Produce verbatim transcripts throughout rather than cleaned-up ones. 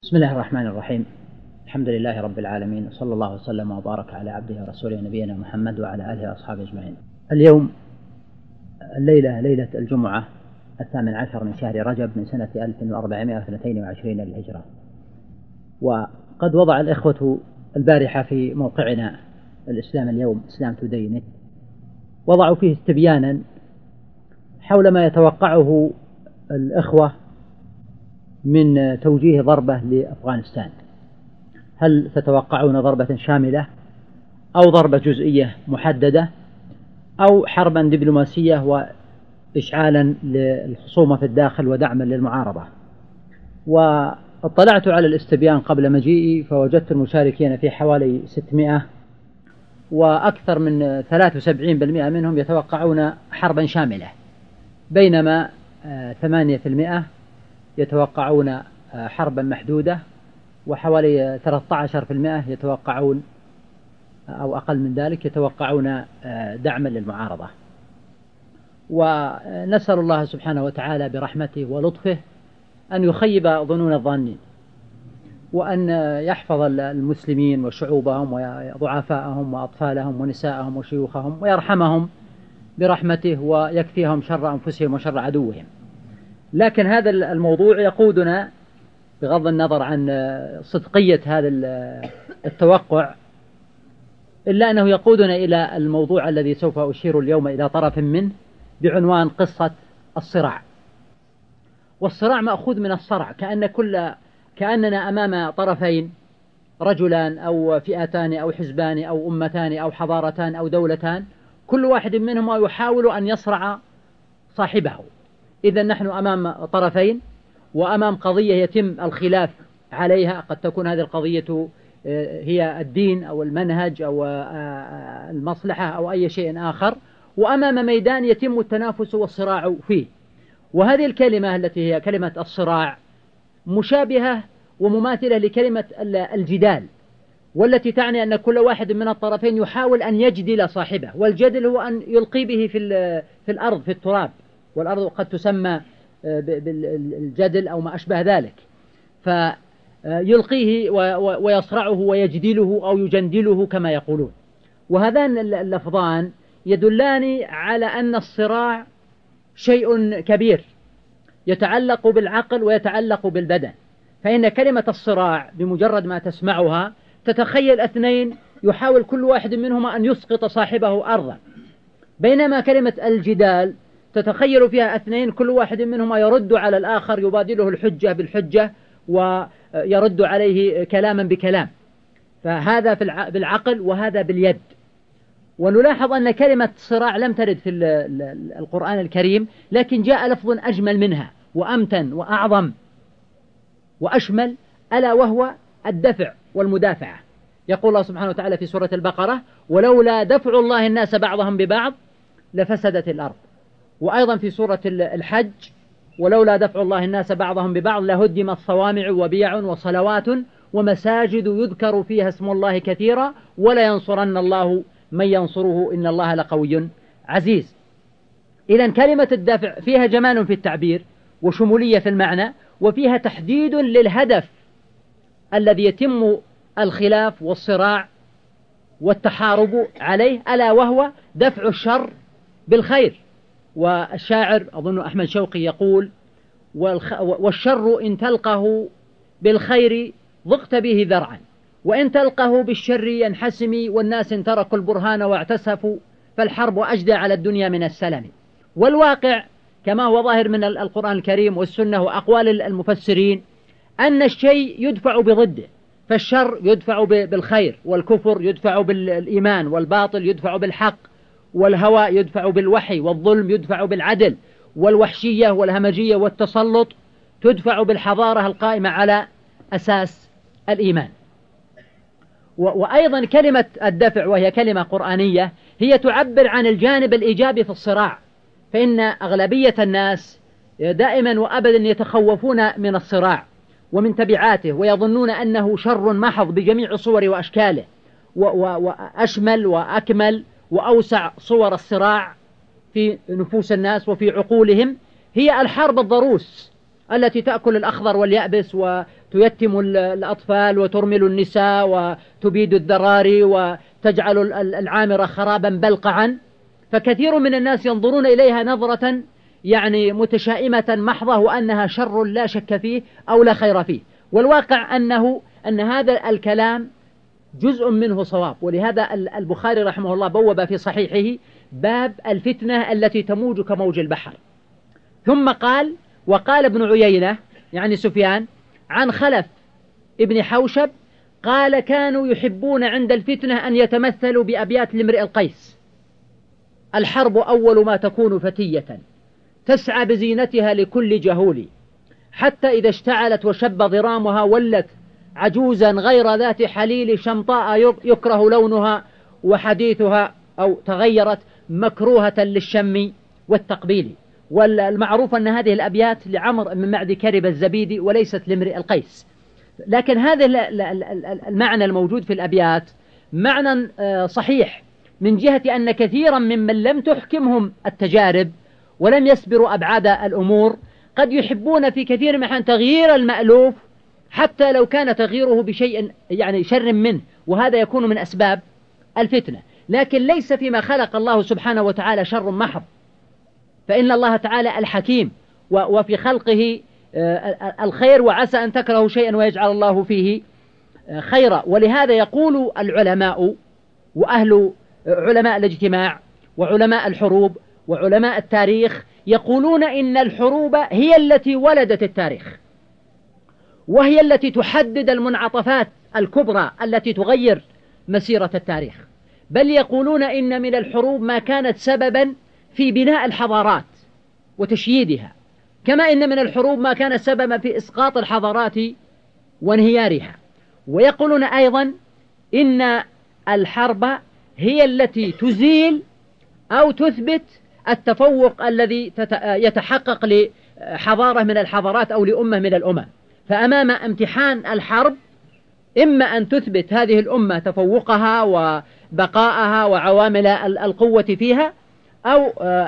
بسم الله الرحمن الرحيم. الحمد لله رب العالمين، وصلى الله وسلم وبارك على عبده ورسوله نبينا محمد وعلى آله وأصحابه أجمعين. اليوم الليلة ليلة الجمعة الثامن عشر من شهر رجب من سنة ألف وأربعمائة واثنين وعشرين للهجرة، وقد وضع الإخوة البارحة في موقعنا الإسلام اليوم إسلام توداي نت وضعوا فيه استبيانا حول ما يتوقعه الإخوة من توجيه ضربة لأفغانستان. هل تتوقعون ضربة شاملة أو ضربة جزئية محددة أو حربا دبلوماسية وإشعالا للخصومة في الداخل ودعما للمعارضة؟ واطلعت على الاستبيان قبل مجيئي فوجدت المشاركين في حوالي ستمائة، وأكثر من ثلاثة وسبعين بالمئة منهم يتوقعون حربا شاملة، بينما ثمانية بالمئة يتوقعون حربا محدودة، وحوالي ثلاثة عشر بالمئة يتوقعون أو أقل من ذلك يتوقعون دعما للمعارضة. ونسأل الله سبحانه وتعالى برحمته ولطفه أن يخيب ظنون الظانين، وأن يحفظ المسلمين وشعوبهم وضعفاءهم وأطفالهم ونساءهم وشيوخهم، ويرحمهم برحمته ويكفيهم شر أنفسهم وشر عدوهم. لكن هذا الموضوع يقودنا بغض النظر عن صدقية هذا التوقع، إلا أنه يقودنا إلى الموضوع الذي سوف أشير اليوم إلى طرف منه بعنوان قصة الصراع. والصراع مأخوذ من الصرع، كأن كل كأننا أمام طرفين، رجلان أو فئتان أو حزبان أو أمتان أو حضارتان أو دولتان، كل واحد منهما يحاول أن يصرع صاحبه. إذا نحن أمام طرفين وأمام قضية يتم الخلاف عليها، قد تكون هذه القضية هي الدين أو المنهج أو المصلحة أو أي شيء آخر، وأمام ميدان يتم التنافس والصراع فيه. وهذه الكلمة التي هي كلمة الصراع مشابهة ومماثلة لكلمة الجدال، والتي تعني أن كل واحد من الطرفين يحاول أن يجدل صاحبه، والجدل هو أن يلقي به في في الأرض في التراب، والأرض قد تسمى بالجدل أو ما أشبه ذلك، فيلقيه ويصرعه ويجدله أو يجندله كما يقولون. وهذان اللفظان يدلان على أن الصراع شيء كبير يتعلق بالعقل ويتعلق بالبدن. فإن كلمة الصراع بمجرد ما تسمعها تتخيل اثنين يحاول كل واحد منهما أن يسقط صاحبه أرضا، بينما كلمة الجدال تتخيل فيها اثنين كل واحد منهما يرد على الآخر، يبادله الحجة بالحجة ويرد عليه كلاما بكلام. فهذا بالعقل وهذا باليد. ونلاحظ أن كلمة صراع لم ترد في القرآن الكريم، لكن جاء لفظ أجمل منها وأمتن وأعظم وأشمل، ألا وهو الدفع والمدافعة. يقول الله سبحانه وتعالى في سورة البقرة: ولولا دفع الله الناس بعضهم ببعض لفسدت الأرض. وأيضا في سورة الحج: ولولا دفع الله الناس بعضهم ببعض لهدمت صوامع وبيع وصلوات ومساجد يذكر فيها اسم الله كثيرا ولينصرن الله من ينصره إن الله لقوي عزيز. إذن كلمة الدفع فيها جمال في التعبير وشمولية في المعنى، وفيها تحديد للهدف الذي يتم الخلاف والصراع والتحارب عليه، ألا وهو دفع الشر بالخير. والشاعر أظن أحمد شوقي يقول: والشر إن تلقه بالخير ضقت به ذرعا، وإن تلقه بالشر ينحسم، والناس إن تركوا البرهان واعتسفوا، فالحرب أجدى على الدنيا من السلم. والواقع كما هو ظاهر من القرآن الكريم والسنة وأقوال المفسرين أن الشيء يدفع بضده، فالشر يدفع بالخير، والكفر يدفع بالإيمان، والباطل يدفع بالحق، والهوى يدفع بالوحي، والظلم يدفع بالعدل، والوحشية والهمجية والتسلط تدفع بالحضارة القائمة على أساس الإيمان. وأيضا كلمة الدفع وهي كلمة قرآنية هي تعبر عن الجانب الإيجابي في الصراع، فإن أغلبية الناس دائما وأبدا يتخوفون من الصراع ومن تبعاته، ويظنون أنه شر محض بجميع صوره وأشكاله، وأشمل وأكمل وأوسع صور الصراع في نفوس الناس وفي عقولهم هي الحرب الضروس التي تأكل الأخضر واليابس وتيتم الأطفال وترمل النساء وتبيد الذراري وتجعل العامرة خرابا بلقعا. فكثير من الناس ينظرون إليها نظرة يعني متشائمة محضة، وأنها شر لا شك فيه أو لا خير فيه. والواقع أنه أن هذا الكلام جزء منه صواب. ولهذا البخاري رحمه الله بوب في صحيحه باب الفتنة التي تموج كموج البحر. ثم قال: وقال ابن عيينة يعني سفيان عن خلف ابن حوشب قال: كانوا يحبون عند الفتنة أن يتمثلوا بأبيات لامرئ القيس: الحرب أول ما تكون فتية تسعى بزينتها لكل جهول، حتى إذا اشتعلت وشب ضرامها ولت عجوزا غير ذات حليل، شمطاء يكره لونها وحديثها أو تغيرت مكروهة للشم والتقبيل. والمعروف أن هذه الأبيات لعمر بن معد كرب الزبيدي وليست لامرئ القيس. لكن هذا المعنى الموجود في الأبيات معنى صحيح من جهة أن كثيرا ممن لم تحكمهم التجارب ولم يسبروا أبعاد الأمور قد يحبون في كثير من الأحيان تغيير المألوف حتى لو كان تغييره بشيء يعني شر منه، وهذا يكون من أسباب الفتنة. لكن ليس فيما خلق الله سبحانه وتعالى شر محض، فإن الله تعالى الحكيم وفي خلقه الخير، وعسى أن تكرهوا شيئا ويجعل الله فيه خيرا. ولهذا يقول العلماء وأهل علماء الاجتماع وعلماء الحروب وعلماء التاريخ يقولون إن الحروب هي التي ولدت التاريخ، وهي التي تحدد المنعطفات الكبرى التي تغير مسيرة التاريخ. بل يقولون إن من الحروب ما كانت سببا في بناء الحضارات وتشييدها، كما إن من الحروب ما كان سببا في إسقاط الحضارات وانهيارها. ويقولون أيضا إن الحرب هي التي تزيل أو تثبت التفوق الذي يتحقق لحضارة من الحضارات أو لأمة من الأمم. فأمام امتحان الحرب إما أن تثبت هذه الأمة تفوقها وبقاءها وعوامل القوة فيها، أو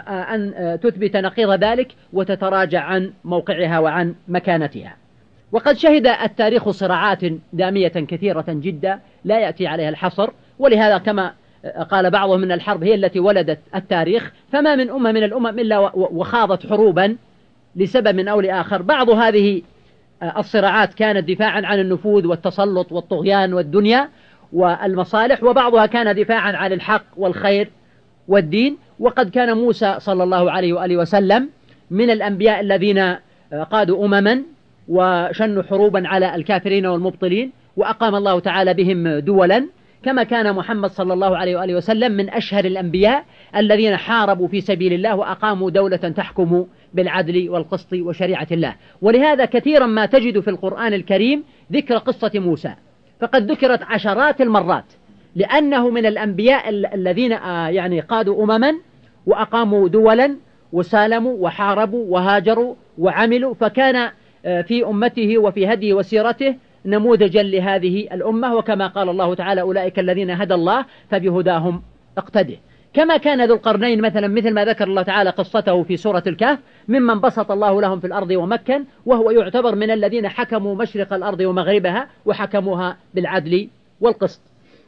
أن تثبت نقيض ذلك وتتراجع عن موقعها وعن مكانتها. وقد شهد التاريخ صراعات دامية كثيرة جدا لا يأتي عليها الحصر، ولهذا كما قال بعضهم من الحرب هي التي ولدت التاريخ، فما من أمة من الأمم إلا وخاضت حروبا لسبب أو لآخر. بعض هذه الصراعات كانت دفاعا عن النفوذ والتسلط والطغيان والدنيا والمصالح، وبعضها كان دفاعا عن الحق والخير والدين. وقد كان موسى صلى الله عليه وآله وسلم من الأنبياء الذين قادوا أمما وشنوا حروبا على الكافرين والمبطلين، وأقام الله تعالى بهم دولا، كما كان محمد صلى الله عليه وآله وسلم من أشهر الأنبياء الذين حاربوا في سبيل الله وأقاموا دولة تحكم بالعدل والقسط وشريعة الله. ولهذا كثيرا ما تجد في القرآن الكريم ذكر قصة موسى، فقد ذكرت عشرات المرات، لأنه من الأنبياء الذين يعني قادوا أمما وأقاموا دولا وسالموا وحاربوا وهاجروا وعملوا، فكان في أمته وفي هديه وسيرته نموذجا لهذه الأمة. وكما قال الله تعالى: أولئك الذين هدى الله فبهداهم اقتده. كما كان ذو القرنين مثلا، مثل ما ذكر الله تعالى قصته في سورة الكهف، ممن بسط الله لهم في الأرض ومكن، وهو يعتبر من الذين حكموا مشرق الأرض ومغربها وحكموها بالعدل والقسط.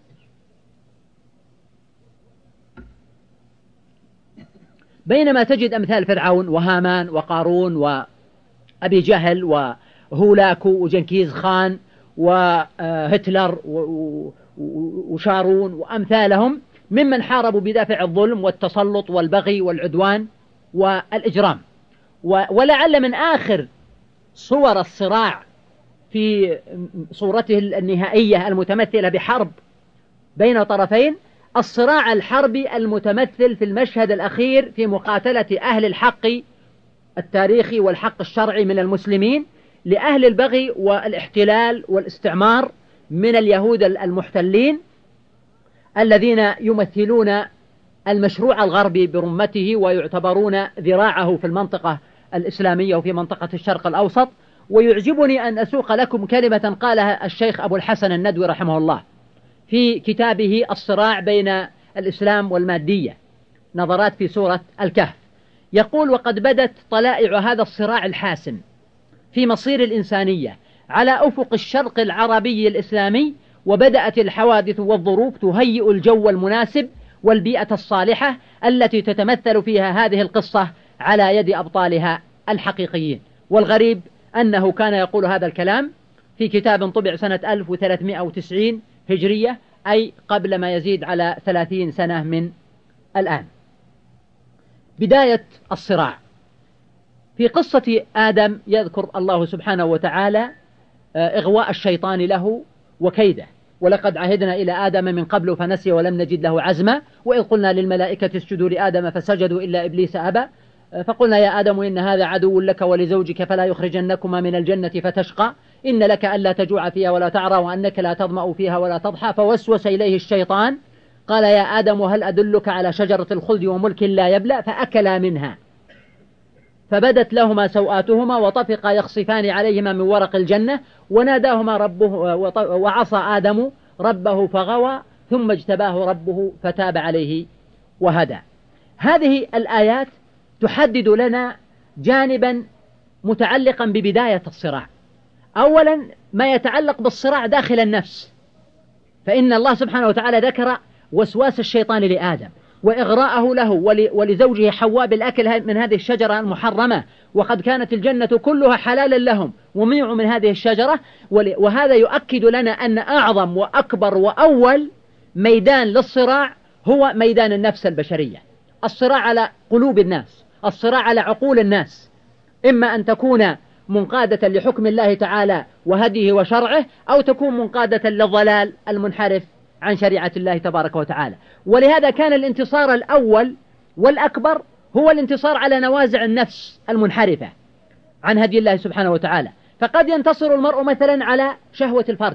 بينما تجد أمثال فرعون وهامان وقارون وأبي جهل وهولاكو وجنكيز خان وهتلر وشارون وأمثالهم ممن حاربوا بدافع الظلم والتسلط والبغي والعدوان والإجرام. ولعل من آخر صور الصراع في صورته النهائية المتمثلة بحرب بين طرفين الصراع الحربي المتمثل في المشهد الأخير في مقاتلة أهل الحق التاريخي والحق الشرعي من المسلمين لأهل البغي والاحتلال والاستعمار من اليهود المحتلين الذين يمثلون المشروع الغربي برمته ويعتبرون ذراعه في المنطقة الإسلامية وفي منطقة الشرق الأوسط. ويعجبني أن أسوق لكم كلمة قالها الشيخ أبو الحسن الندوي رحمه الله في كتابه الصراع بين الإسلام والمادية، نظرات في سورة الكهف. يقول: وقد بدت طلائع هذا الصراع الحاسم في مصير الإنسانية على أفق الشرق العربي الإسلامي، وبدأت الحوادث والظروف تهيئ الجو المناسب والبيئة الصالحة التي تتمثل فيها هذه القصة على يد أبطالها الحقيقيين. والغريب أنه كان يقول هذا الكلام في كتاب طبع سنة ألف وثلاثمائة وتسعين هجرية، أي قبل ما يزيد على ثلاثين سنة من الآن. بداية الصراع في قصة آدم، يذكر الله سبحانه وتعالى إغواء الشيطان له وكيده: ولقد عهدنا إلى آدم من قبل فنسي ولم نجد له عزما، وإذ قلنا للملائكة اسجدوا لآدم فسجدوا إلا إبليس أبى، فقلنا يا آدم إن هذا عدو لك ولزوجك فلا يخرجنكما من الجنة فتشقى، إن لك ألا تجوع فيها ولا تعرى وأنك لا تظمأ فيها ولا تضحى. فوسوس إليه الشيطان قال يا آدم هل أدلك على شجرة الخلد وملك لا يبلى؟ فأكلا منها فبدت لهما سوآتهما وطفقا يخصفان عليهما من ورق الجنة وناداهما ربه، وعصى آدم ربه فغوى ثم اجتباه ربه فتاب عليه وهدى. هذه الآيات تحدد لنا جانبا متعلقا ببداية الصراع. أولا ما يتعلق بالصراع داخل النفس، فإن الله سبحانه وتعالى ذكر وسواس الشيطان لآدم وإغراءه له ولزوجه حواء بالأكل من هذه الشجرة المحرمة، وقد كانت الجنة كلها حلالا لهم ومنعوا من هذه الشجرة. وهذا يؤكد لنا أن أعظم وأكبر وأول ميدان للصراع هو ميدان النفس البشرية، الصراع على قلوب الناس، الصراع على عقول الناس، إما أن تكون منقادة لحكم الله تعالى وهديه وشرعه، أو تكون منقادة للضلال المنحرف عن شريعة الله تبارك وتعالى. ولهذا كان الانتصار الأول والأكبر هو الانتصار على نوازع النفس المنحرفة عن هدي الله سبحانه وتعالى. فقد ينتصر المرء مثلا على شهوة الفرج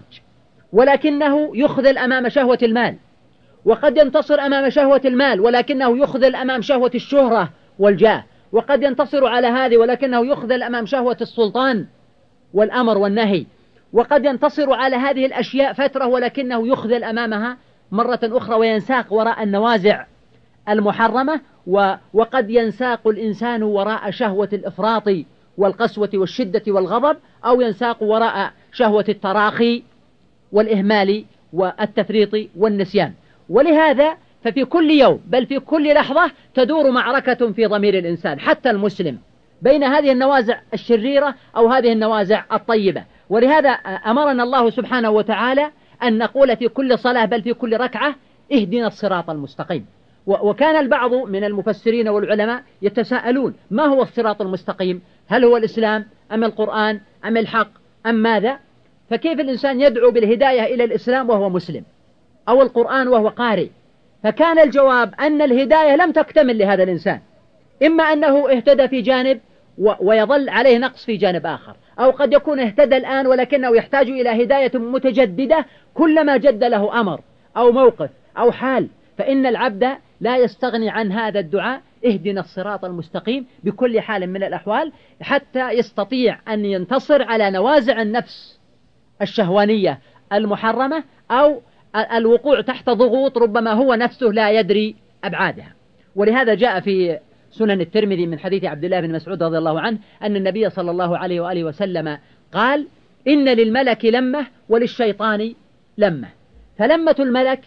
ولكنه يخذل أمام شهوة المال، وقد ينتصر أمام شهوة المال ولكنه يخذل أمام شهوة الشهرة والجاه، وقد ينتصر على هذه ولكنه يخذل أمام شهوة السلطان والأمر والنهي، وقد ينتصر على هذه الأشياء فترة ولكنه يخذل أمامها مرة أخرى وينساق وراء النوازع المحرمة، وقد ينساق الإنسان وراء شهوة الإفراط والقسوة والشدة والغضب، أو ينساق وراء شهوة التراخي والإهمال والتفريط والنسيان. ولهذا ففي كل يوم بل في كل لحظة تدور معركة في ضمير الإنسان حتى المسلم بين هذه النوازع الشريرة أو هذه النوازع الطيبة. ولهذا أمرنا الله سبحانه وتعالى أن نقول في كل صلاة بل في كل ركعة اهدنا الصراط المستقيم. وكان البعض من المفسرين والعلماء يتساءلون ما هو الصراط المستقيم؟ هل هو الإسلام أم القرآن أم الحق أم ماذا؟ فكيف الإنسان يدعو بالهداية إلى الإسلام وهو مسلم، أو القرآن وهو قارئ؟ فكان الجواب أن الهداية لم تكتمل لهذا الإنسان، إما أنه اهتدى في جانب ويظل عليه نقص في جانب آخر، أو قد يكون اهتدى الآن ولكنه يحتاج إلى هداية متجددة كلما جد له أمر أو موقف أو حال. فإن العبد لا يستغني عن هذا الدعاء اهدنا الصراط المستقيم بكل حال من الأحوال، حتى يستطيع أن ينتصر على نوازع النفس الشهوانية المحرمة أو الوقوع تحت ضغوط ربما هو نفسه لا يدري أبعادها. ولهذا جاء في سنن الترمذي من حديث عبد الله بن مسعود رضي الله عنه أن النبي صلى الله عليه وآله وسلم قال إن للملك لمة وللشيطان لمة، فلمة الملك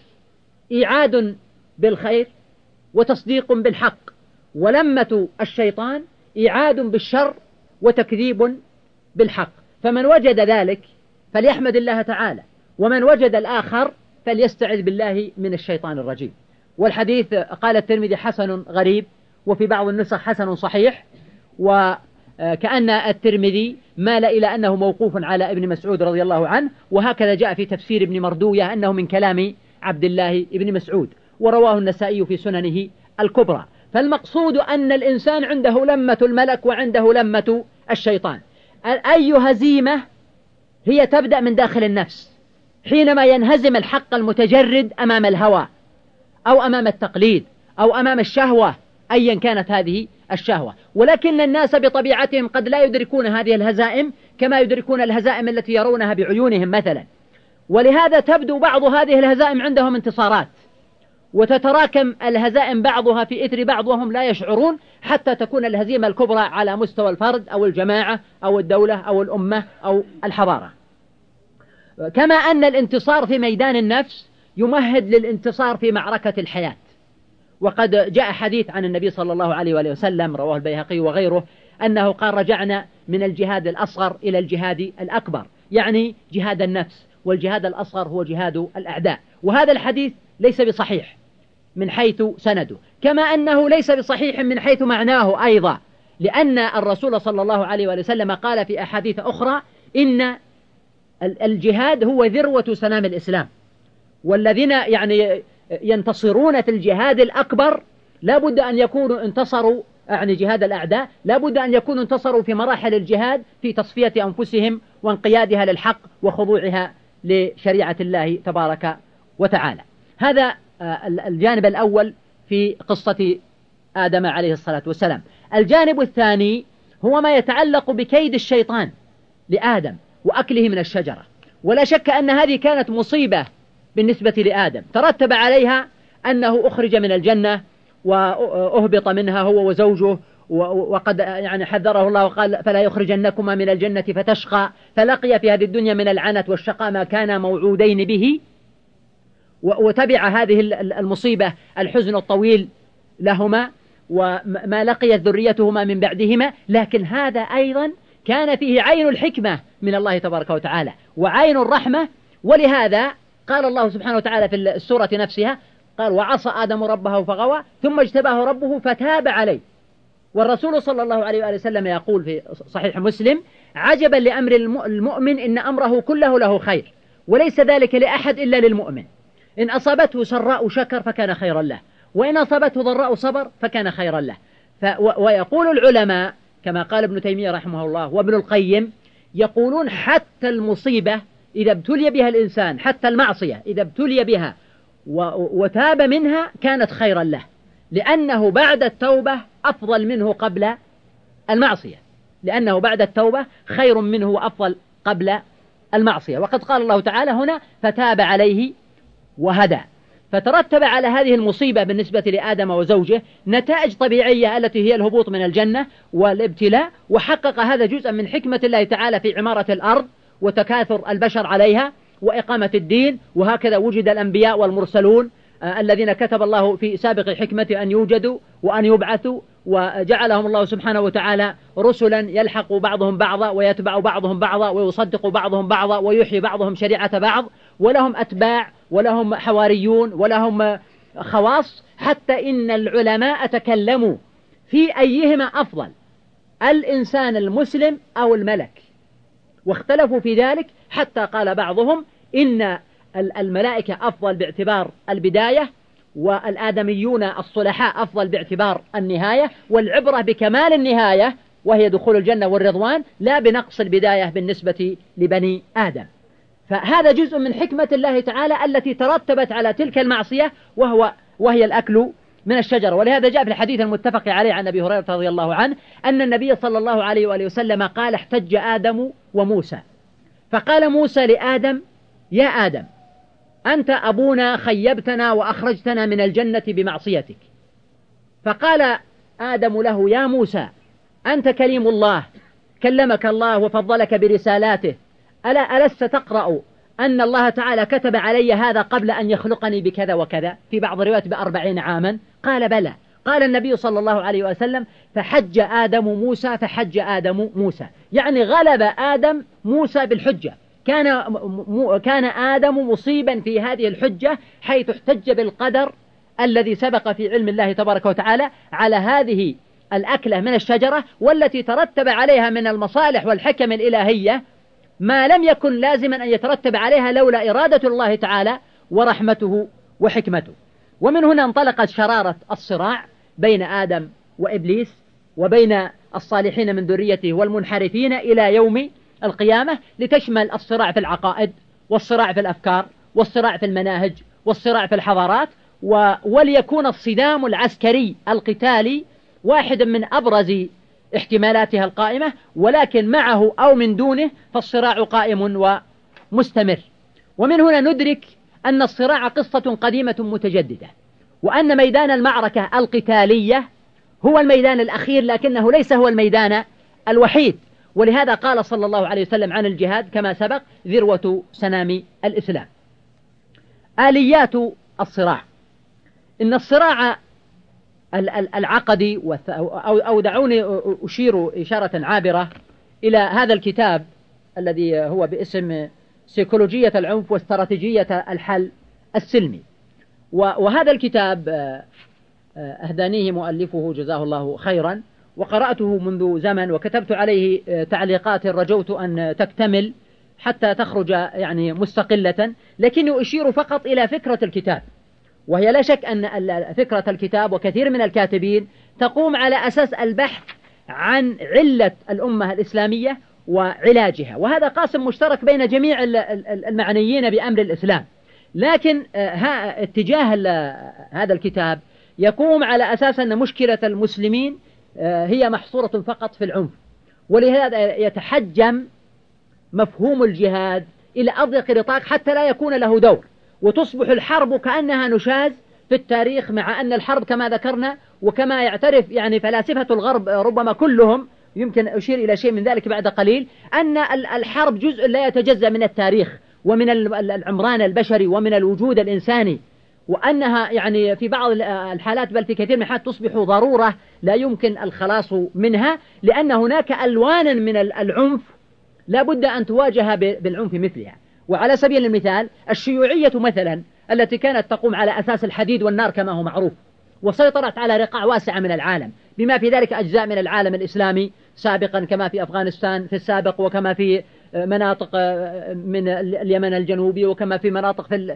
إيعاد بالخير وتصديق بالحق، ولمة الشيطان إيعاد بالشر وتكذيب بالحق. فمن وجد ذلك فليحمد الله تعالى، ومن وجد الآخر فليستعذ بالله من الشيطان الرجيم. والحديث قال الترمذي حسن غريب، وفي بعض النسخ حسن صحيح، وكأن الترمذي مال إلى أنه موقوف على ابن مسعود رضي الله عنه، وهكذا جاء في تفسير ابن مردوية أنه من كلام عبد الله ابن مسعود، ورواه النسائي في سننه الكبرى. فالمقصود أن الإنسان عنده لمة الملك وعنده لمة الشيطان. أي هزيمة هي تبدأ من داخل النفس، حينما ينهزم الحق المتجرد أمام الهوى أو أمام التقليد أو أمام الشهوة أيا كانت هذه الشهوة. ولكن الناس بطبيعتهم قد لا يدركون هذه الهزائم كما يدركون الهزائم التي يرونها بعيونهم مثلا، ولهذا تبدو بعض هذه الهزائم عندهم انتصارات، وتتراكم الهزائم بعضها في إثر بعض وهم لا يشعرون، حتى تكون الهزيمة الكبرى على مستوى الفرد أو الجماعة أو الدولة أو الأمة أو الحضارة. كما أن الانتصار في ميدان النفس يمهد للانتصار في معركة الحياة. وقد جاء حديث عن النبي صلى الله عليه وآله وسلم رواه البيهقي وغيره أنه قال رجعنا من الجهاد الأصغر إلى الجهاد الأكبر، يعني جهاد النفس، والجهاد الأصغر هو جهاد الأعداء. وهذا الحديث ليس بصحيح من حيث سنده، كما أنه ليس بصحيح من حيث معناه أيضا، لأن الرسول صلى الله عليه وآله وسلم قال في أحاديث أخرى إن الجهاد هو ذروة سنام الإسلام، والذين يعني ينتصرون في الجهاد الأكبر لا بد أن يكونوا انتصروا، يعني جهاد الأعداء لا بد أن يكونوا انتصروا في مراحل الجهاد في تصفية أنفسهم وانقيادها للحق وخضوعها لشريعة الله تبارك وتعالى. هذا الجانب الأول في قصة آدم عليه الصلاة والسلام. الجانب الثاني هو ما يتعلق بكيد الشيطان لآدم وأكله من الشجرة. ولا شك أن هذه كانت مصيبة بالنسبة لآدم، ترتب عليها أنه أخرج من الجنة وأهبط منها هو وزوجه، وقد يعني حذره الله وقال فلا يخرجنكما من الجنة فتشقى، فلقي في هذه الدنيا من العنت والشقاء ما كان موعودين به، وتبع هذه المصيبة الحزن الطويل لهما وما لقيت ذريتهما من بعدهما. لكن هذا أيضا كان فيه عين الحكمة من الله تبارك وتعالى وعين الرحمة، ولهذا قال الله سبحانه وتعالى في السورة نفسها قال وعصى آدم ربه فغوى ثم اجتباه ربه فتاب عليه. والرسول صلى الله عليه وآله وسلم يقول في صحيح مسلم عجبا لأمر المؤمن إن أمره كله له خير وليس ذلك لأحد إلا للمؤمن، إن أصابته سراء شكر فكان خيرا له، وإن أصابته ضراء صبر فكان خيرا له. ف ويقول العلماء كما قال ابن تيمية رحمه الله وابن القيم يقولون حتى المصيبة إذا ابتلي بها الإنسان، حتى المعصية إذا ابتلي بها وتاب منها كانت خيرا له، لأنه بعد التوبة أفضل منه قبل المعصية، لأنه بعد التوبة خير منه وأفضل قبل المعصية. وقد قال الله تعالى هنا فتاب عليه وهدى. فترتب على هذه المصيبة بالنسبة لآدم وزوجه نتائج طبيعية التي هي الهبوط من الجنة والابتلاء، وحقق هذا جزءا من حكمة الله تعالى في عمارة الأرض وتكاثر البشر عليها وإقامة الدين. وهكذا وجد الأنبياء والمرسلون آه الذين كتب الله في سابق حكمة أن يوجدوا وأن يبعثوا، وجعلهم الله سبحانه وتعالى رسلا يلحق بعضهم بعضا ويتبع بعضهم بعضا ويصدق بعضهم بعضا ويحيي بعضهم شريعة بعض، ولهم أتباع ولهم حواريون ولهم خواص، حتى إن العلماء تكلموا في أيهما أفضل الإنسان المسلم أو الملك، واختلفوا في ذلك حتى قال بعضهم إن الملائكة أفضل باعتبار البداية، والآدميون الصلحاء أفضل باعتبار النهاية، والعبرة بكمال النهاية وهي دخول الجنة والرضوان لا بنقص البداية بالنسبة لبني آدم. فهذا جزء من حكمة الله تعالى التي ترتبت على تلك المعصية وهو وهي الأكل من الشجرة. ولهذا جاء في الحديث المتفق عليه عن أبي هريرة رضي الله عنه أن النبي صلى الله عليه وآله وسلم قال احتج آدم وموسى، فقال موسى لآدم يا آدم أنت أبونا خيبتنا وأخرجتنا من الجنة بمعصيتك. فقال آدم له يا موسى أنت كليم الله كلمك الله وفضلك برسالاته، ألا ألست تقرأ أن الله تعالى كتب علي هذا قبل أن يخلقني بكذا وكذا، في بعض الروايات بأربعين عاما؟ قال بلى. قال النبي صلى الله عليه وسلم فحج آدم موسى فحج آدم موسى، يعني غلب آدم موسى بالحجة. كان كان آدم مصيبا في هذه الحجة حيث احتج بالقدر الذي سبق في علم الله تبارك وتعالى على هذه الأكلة من الشجرة، والتي ترتب عليها من المصالح والحكم الإلهية ما لم يكن لازما أن يترتب عليها لولا إرادة الله تعالى ورحمته وحكمته. ومن هنا انطلقت شرارة الصراع بين آدم وإبليس وبين الصالحين من ذريته والمنحرفين إلى يوم القيامة، لتشمل الصراع في العقائد والصراع في الأفكار والصراع في المناهج والصراع في الحضارات، وليكون الصدام العسكري القتالي واحد من أبرز احتمالاتها القائمة، ولكن معه أو من دونه فالصراع قائم ومستمر. ومن هنا ندرك أن الصراع قصة قديمة متجددة، وأن ميدان المعركة القتالية هو الميدان الأخير، لكنه ليس هو الميدان الوحيد. ولهذا قال صلى الله عليه وسلم عن الجهاد كما سبق ذروة سنام الإسلام. آليات الصراع. إن الصراع العقدي أو دعوني أشير إشارة عابرة إلى هذا الكتاب الذي هو باسم سيكولوجية العنف واستراتيجية الحل السلمي. وهذا الكتاب أهدانيه مؤلفه جزاه الله خيرا، وقرأته منذ زمن وكتبت عليه تعليقات رجوت أن تكتمل حتى تخرج يعني مستقلة، لكني أشير فقط إلى فكرة الكتاب، وهي لا شك أن فكرة الكتاب وكثير من الكاتبين تقوم على أساس البحث عن علة الأمة الإسلامية وعلاجها، وهذا قاسم مشترك بين جميع المعنيين بأمر الإسلام. لكن اتجاه هذا الكتاب يقوم على أساس أن مشكلة المسلمين هي محصورة فقط في العنف، ولهذا يتحجم مفهوم الجهاد إلى أضيق نطاق حتى لا يكون له دور، وتصبح الحرب كأنها نشاز في التاريخ، مع أن الحرب كما ذكرنا وكما يعترف يعني فلاسفة الغرب ربما كلهم، يمكن أشير إلى شيء من ذلك بعد قليل، أن الحرب جزء لا يتجزأ من التاريخ ومن العمران البشري ومن الوجود الإنساني، وأنها يعني في بعض الحالات بل في كثير من الحالات تصبح ضرورة لا يمكن الخلاص منها، لأن هناك ألوانا من العنف لا بد أن تواجه بالعنف مثلها. وعلى سبيل المثال الشيوعية مثلا التي كانت تقوم على أساس الحديد والنار كما هو معروف، وسيطرت على رقاع واسعة من العالم، بما في ذلك أجزاء من العالم الإسلامي سابقا كما في أفغانستان في السابق، وكما في مناطق من اليمن الجنوبي، وكما في مناطق في,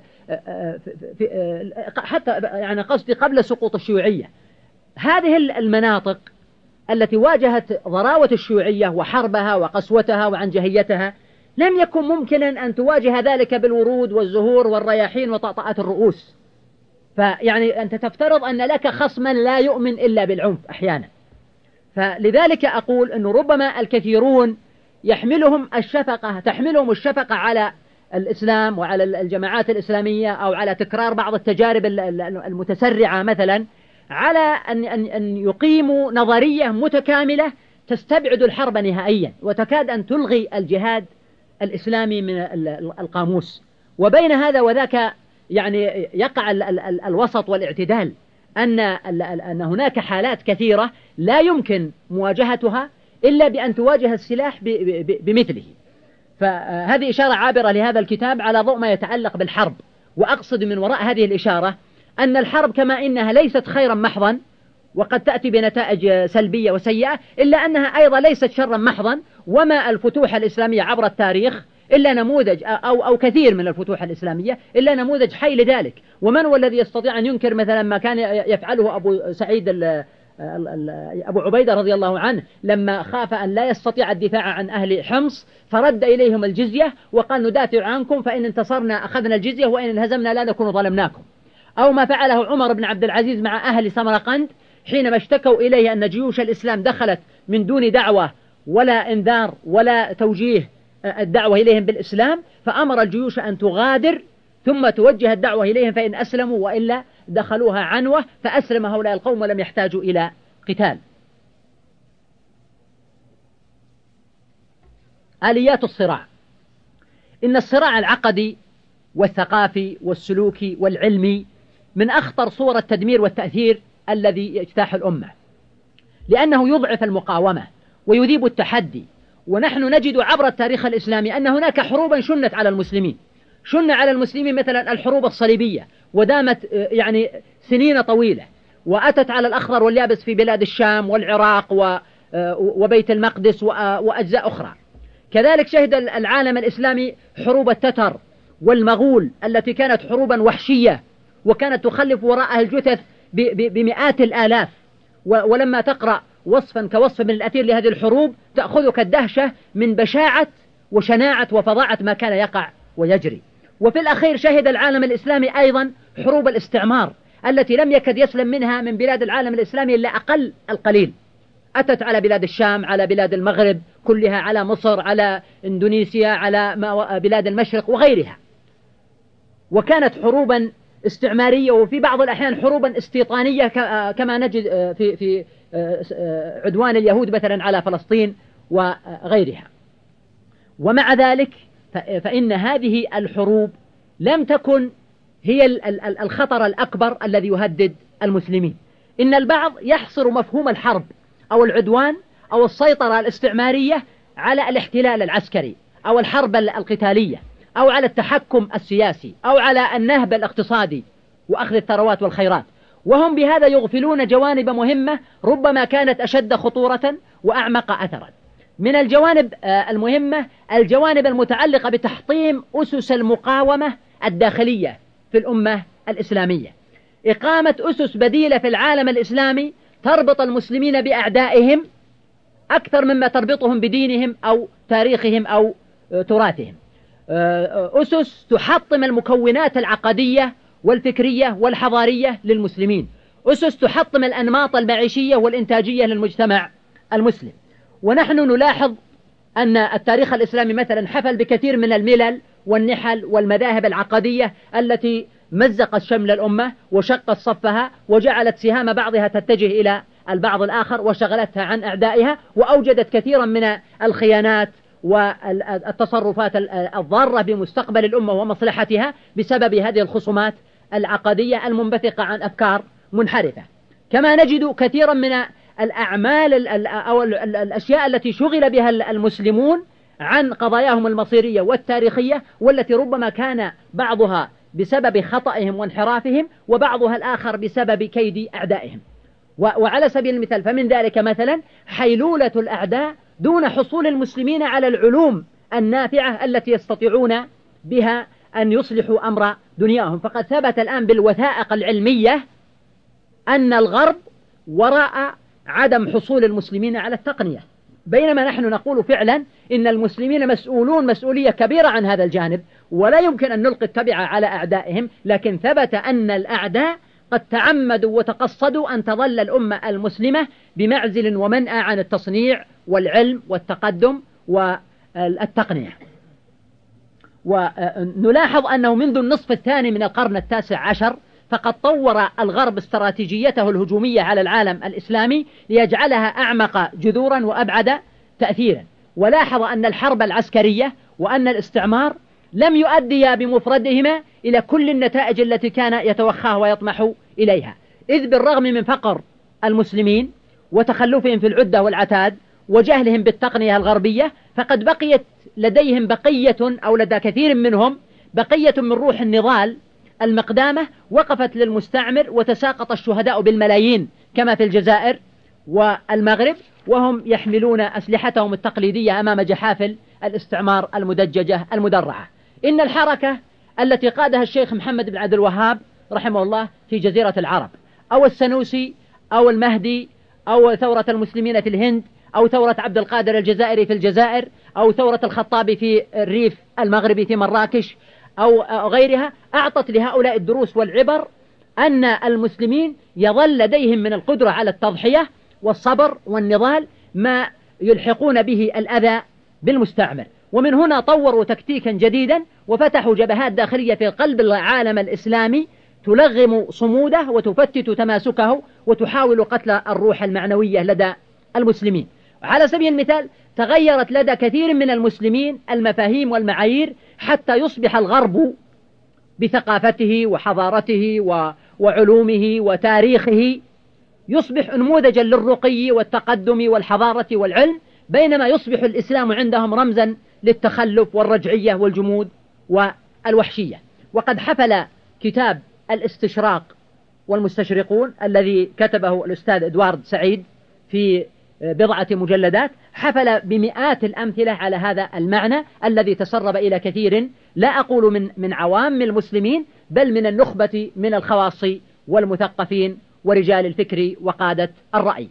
في حتى يعني قصدي قبل سقوط الشيوعية. هذه المناطق التي واجهت ضراوة الشيوعية وحربها وقسوتها وعنجهيتها لم يكن ممكنا أن تواجه ذلك بالورود والزهور والرياحين وطأطأة الرؤوس. فيعني أنت تفترض أن لك خصما لا يؤمن إلا بالعنف أحيانا. فلذلك أقول أنه ربما الكثيرون يحملهم الشفقة تحملهم الشفقة على الإسلام وعلى الجماعات الإسلامية، أو على تكرار بعض التجارب المتسرعة مثلا، على أن أن يقيموا نظرية متكاملة تستبعد الحرب نهائيا وتكاد أن تلغي الجهاد الإسلامي من القاموس. وبين هذا وذاك يعني يقع ال ال ال الوسط والاعتدال، أن أن هناك حالات كثيرة لا يمكن مواجهتها إلا بأن تواجه السلاح بمثله. فهذه إشارة عابرة لهذا الكتاب على ضوء ما يتعلق بالحرب. وأقصد من وراء هذه الإشارة أن الحرب كما إنها ليست خيرا محضا وقد تأتي بنتائج سلبية وسيئة، إلا أنها أيضا ليست شرا محضا. وما الفتوح الإسلامية عبر التاريخ إلا نموذج أو, أو كثير من الفتوح الإسلامية إلا نموذج حي لذلك. ومن هو الذي يستطيع أن ينكر مثلا ما كان يفعله أبو سعيد ال أبو عبيدة رضي الله عنه لما خاف أن لا يستطيع الدفاع عن أهل حمص فرد إليهم الجزية وقال ندافع عنكم، فإن انتصرنا أخذنا الجزية وإن انهزمنا لا نكون ظلمناكم. أو ما فعله عمر بن عبد العزيز مع أهل سمرقند حينما اشتكوا إليه أن جيوش الإسلام دخلت من دون دعوة ولا إنذار ولا توجيه الدعوة إليهم بالإسلام، فأمر الجيوش أن تغادر ثم توجه الدعوة إليهم فإن أسلموا وإلا دخلوها عنوة، فأسلم هؤلاء القوم ولم يحتاجوا إلى قتال. آليات الصراع. إن الصراع العقدي والثقافي والسلوكي والعلمي من أخطر صور التدمير والتأثير الذي يجتاح الأمة، لأنه يضعف المقاومة ويذيب التحدي. ونحن نجد عبر التاريخ الإسلامي أن هناك حروبا شنت على المسلمين، شن على المسلمين مثلا الحروب الصليبية ودامت يعني سنين طويلة، وأتت على الأخضر واليابس في بلاد الشام والعراق وبيت المقدس وأجزاء أخرى. كذلك شهد العالم الإسلامي حروب التتر والمغول التي كانت حروبا وحشية وكانت تخلف وراءها الجثث بمئات الآلاف. ولما تقرأ وصفا كوصف من الأثير لهذه الحروب تأخذك الدهشة من بشاعة وشناعة وفظاعة ما كان يقع ويجري. وفي الأخير شهد العالم الإسلامي أيضا حروب الاستعمار التي لم يكد يسلم منها من بلاد العالم الإسلامي إلا أقل القليل. أتت على بلاد الشام، على بلاد المغرب كلها، على مصر، على إندونيسيا، على بلاد المشرق وغيرها، وكانت حروبا استعمارية وفي بعض الأحيان حروبا استيطانية كما نجد في في عدوان اليهود مثلا على فلسطين وغيرها. ومع ذلك فإن هذه الحروب لم تكن هي الخطر الأكبر الذي يهدد المسلمين. إن البعض يحصر مفهوم الحرب أو العدوان أو السيطرة الاستعمارية على الاحتلال العسكري أو الحرب القتالية أو على التحكم السياسي أو على النهب الاقتصادي وأخذ الثروات والخيرات، وهم بهذا يغفلون جوانب مهمة ربما كانت أشد خطورة وأعمق أثرا. من الجوانب المهمة الجوانب المتعلقة بتحطيم أسس المقاومة الداخلية في الأمة الإسلامية، إقامة أسس بديلة في العالم الإسلامي تربط المسلمين بأعدائهم أكثر مما تربطهم بدينهم أو تاريخهم أو تراثهم، أسس تحطم المكونات العقدية والفكرية والحضارية للمسلمين، أسس تحطم الأنماط المعيشية والإنتاجية للمجتمع المسلم. ونحن نلاحظ أن التاريخ الإسلامي مثلا حفل بكثير من الملل والنحل والمذاهب العقدية التي مزقت شمل الأمة وشقت صفها وجعلت سهام بعضها تتجه إلى البعض الآخر وشغلتها عن أعدائها، وأوجدت كثيرا من الخيانات والتصرفات الضارة بمستقبل الأمة ومصلحتها بسبب هذه الخصومات العقدية المنبثقة عن أفكار منحرفة. كما نجد كثيرا من الأعمال أو الأشياء التي شغل بها المسلمون عن قضاياهم المصيرية والتاريخية، والتي ربما كان بعضها بسبب خطئهم وانحرافهم وبعضها الآخر بسبب كيد أعدائهم. وعلى سبيل المثال فمن ذلك مثلا حيلولة الأعداء دون حصول المسلمين على العلوم النافعة التي يستطيعون بها أن يصلحوا أمر دنياهم. فقد ثبت الآن بالوثائق العلمية أن الغرب وراء عدم حصول المسلمين على التقنية، بينما نحن نقول فعلا إن المسلمين مسؤولون مسؤولية كبيرة عن هذا الجانب، ولا يمكن أن نلقي التبعة على أعدائهم، لكن ثبت أن الأعداء قد تعمدوا وتقصدوا أن تظل الأمة المسلمة بمعزل ومنأى عن التصنيع والعلم والتقدم والتقنية. ونلاحظ أنه منذ النصف الثاني من القرن التاسع عشر فقد طور الغرب استراتيجيته الهجومية على العالم الإسلامي ليجعلها أعمق جذورا وأبعد تأثيرا. ولاحظ أن الحرب العسكرية وأن الاستعمار لم يؤديا بمفردهما إلى كل النتائج التي كان يتوخاها ويطمح إليها، إذ بالرغم من فقر المسلمين وتخلفهم في العدة والعتاد وجهلهم بالتقنية الغربية، فقد بقيت لديهم بقية أو لدى كثير منهم بقية من روح النضال المقدامة وقفت للمستعمر، وتساقط الشهداء بالملايين كما في الجزائر والمغرب وهم يحملون أسلحتهم التقليدية أمام جحافل الاستعمار المدججة المدرعة. إن الحركة التي قادها الشيخ محمد بن عبد الوهاب رحمه الله في جزيرة العرب، أو السنوسي أو المهدي أو ثورة المسلمين في الهند أو ثورة عبد القادر الجزائري في الجزائر أو ثورة الخطابي في الريف المغربي في مراكش أو غيرها، أعطت لهؤلاء الدروس والعبر أن المسلمين يظل لديهم من القدرة على التضحية والصبر والنضال ما يلحقون به الأذى بالمستعمر. ومن هنا طوروا تكتيكا جديدا وفتحوا جبهات داخلية في قلب العالم الإسلامي تلغم صموده وتفتت تماسكه وتحاول قتل الروح المعنوية لدى المسلمين. على سبيل المثال تغيرت لدى كثير من المسلمين المفاهيم والمعايير حتى يصبح الغرب بثقافته وحضارته وعلومه وتاريخه يصبح نموذجا للرقي والتقدم والحضارة والعلم، بينما يصبح الإسلام عندهم رمزا للتخلف والرجعية والجمود والوحشية. وقد حفل كتاب الاستشراق والمستشرقون الذي كتبه الأستاذ إدوارد سعيد في بضعة مجلدات، حفل بمئات الأمثلة على هذا المعنى الذي تسرب إلى كثير، لا أقول من من عوام المسلمين، بل من النخبة من الخواص والمثقفين ورجال الفكر وقادة الرأي.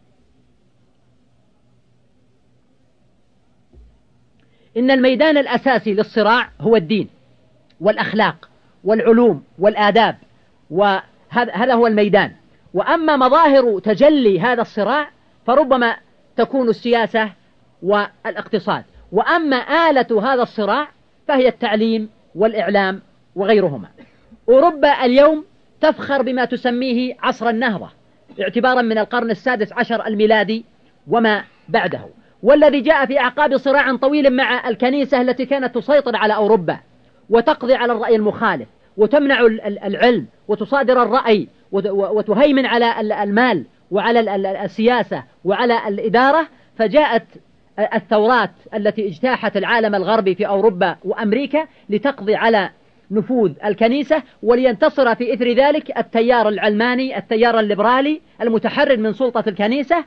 إن الميدان الأساسي للصراع هو الدين والأخلاق والعلوم والآداب، وهذا هو الميدان. وأما مظاهر تجلي هذا الصراع فربما تكون السياسة والاقتصاد، وأما آلة هذا الصراع فهي التعليم والإعلام وغيرهما. أوروبا اليوم تفخر بما تسميه عصر النهضة اعتبارا من القرن السادس عشر الميلادي وما بعده، والذي جاء في أعقاب صراع طويل مع الكنيسة التي كانت تسيطر على أوروبا وتقضي على الرأي المخالف وتمنع العلم وتصادر الرأي وتهيمن على المال وعلى السياسة وعلى الإدارة. فجاءت الثورات التي اجتاحت العالم الغربي في أوروبا وأمريكا لتقضي على نفوذ الكنيسة، ولينتصر في إثر ذلك التيار العلماني التيار الليبرالي المتحرر من سلطة الكنيسة،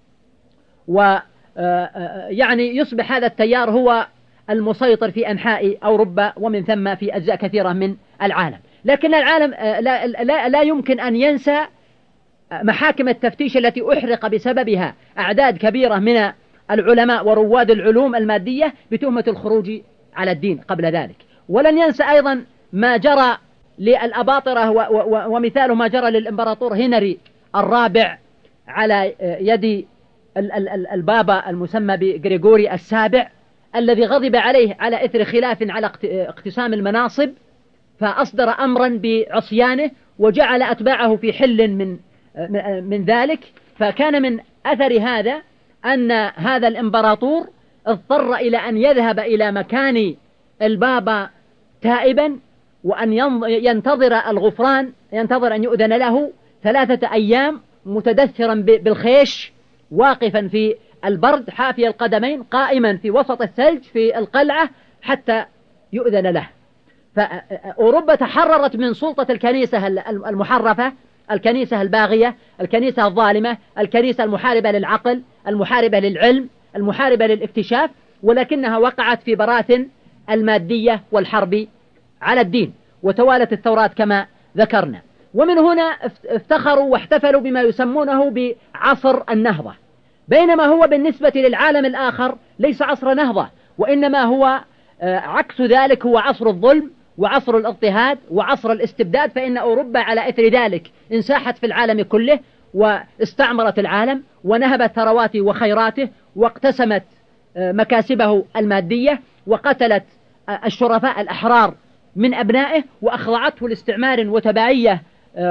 ويعني يصبح هذا التيار هو المسيطر في أنحاء أوروبا ومن ثم في أجزاء كثيرة من العالم. لكن العالم لا, لا, لا يمكن أن ينسى محاكم التفتيش التي أحرق بسببها أعداد كبيرة من العلماء ورواد العلوم المادية بتهمة الخروج على الدين قبل ذلك. ولن ينسى أيضا ما جرى للأباطرة ومثاله ما جرى للإمبراطور هنري الرابع على يد البابا المسمى بغريغوري السابع، الذي غضب عليه على إثر خلاف على اقتسام المناصب، فأصدر أمرا بعصيانه وجعل أتباعه في حل من من ذلك. فكان من أثر هذا أن هذا الإمبراطور اضطر إلى أن يذهب إلى مكان البابا تائبا وأن ينتظر الغفران، ينتظر أن يؤذن له ثلاثة أيام متدثرا بالخيش واقفا في البرد حافي القدمين قائما في وسط الثلج في القلعة حتى يؤذن له. فأوروبا تحررت من سلطة الكنيسة المحرفة، الكنيسة الباغية، الكنيسة الظالمة، الكنيسة المحاربة للعقل، المحاربة للعلم، المحاربة للاكتشاف، ولكنها وقعت في براثن المادية والحرب على الدين، وتوالت الثورات كما ذكرنا. ومن هنا افتخروا واحتفلوا بما يسمونه بعصر النهضة، بينما هو بالنسبة للعالم الآخر ليس عصر نهضة، وإنما هو عكس ذلك، هو عصر الظلم وعصر الاضطهاد وعصر الاستبداد. فإن أوروبا على إثر ذلك انساحت في العالم كله واستعمرت العالم ونهبت ثرواته وخيراته واقتسمت مكاسبه المادية وقتلت الشرفاء الأحرار من أبنائه وأخضعته لاستعمار وتبعية